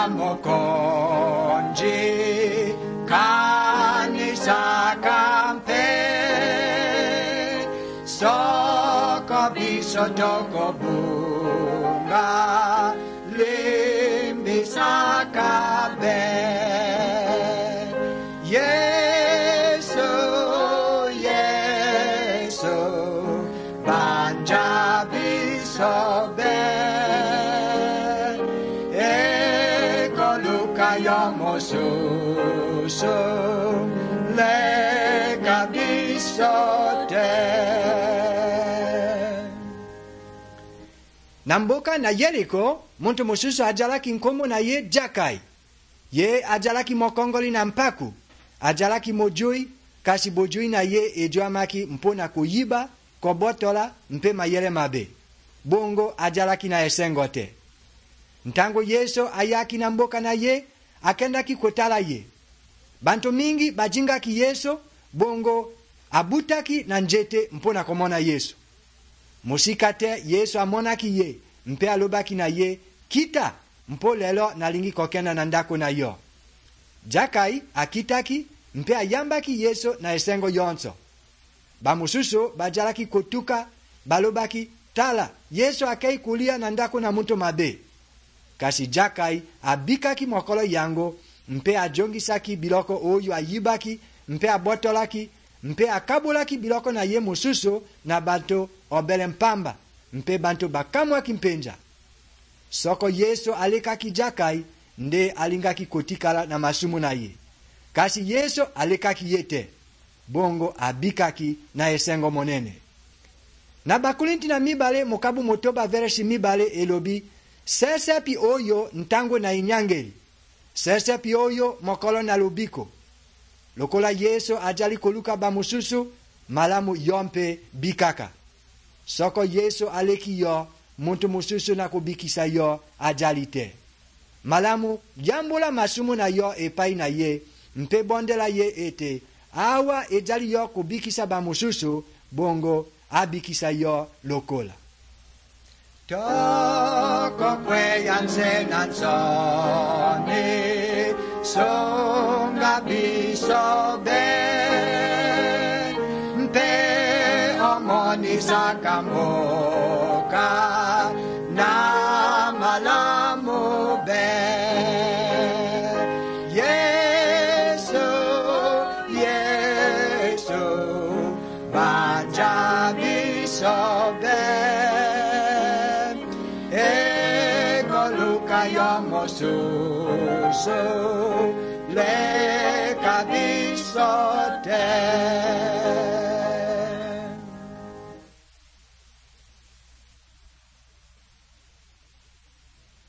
mokonji kanisa kampe soko biso toko bunga limbisa kabe Yesu Yesu banja biso be Yomosusu lega bisote Namboka na Yeriko muntu mususu ajalaki nkomo na ye Jakai ye ajalaki mokongoli na mpaku ajalaki mojui kasi bojui na ye ejoamaki mpona kuyiba kobotola mpe mayele mabe bongo ajalaki na esengote ntango Yesu ayaki na mboka na ye akendaki kotala ye bantu mingi bajingaki Yesu bongo abutaki na njete mpona komona Yesu musikate Yesu amonaki ye mpe alobaki na ye kita mpo lelo nalingi kokenda na ndako na yo Jakai akitaki mpe ayambaki Yesu na esengo yonso bamususu bajalaki kotuka balobaki tala Yesu akei kulia na ndako na muntu mabe kasi Jakai abikaki mokolo yango mpe ajongisaki biloko oyo ayibaki mpe abotolaki mpe akabulaki biloko na ye mususu na bantu obele mpamba mpe bantu bakamwaki mpenja soko Yesu alekaki Jakai nde alingaki kotikala na masumu na ye kasi Yesu alekaki yete bongo abikaki na esengo monene na Bakorinti na mibale mokabu motoba veresi mibale elobi sesepi oyo ntango na inyangeli sesepi oyo mokolo na lubiko lokola Yesu ajali koluka bamususu malamu yompe bikaka soko Yesu aleki yo muntu mususu na kubikisa yo ajalite malamu yambula masumu na yo epai na ye mpe bondela ye ete awa ejali yo kubikisa bamususu bongo abikisa yo lokola Toko kweyanse natsoni songa bisobe mpe omoni sakamoka na malamu be Yesu Yesu banja bisobe Yomosusu leka bisote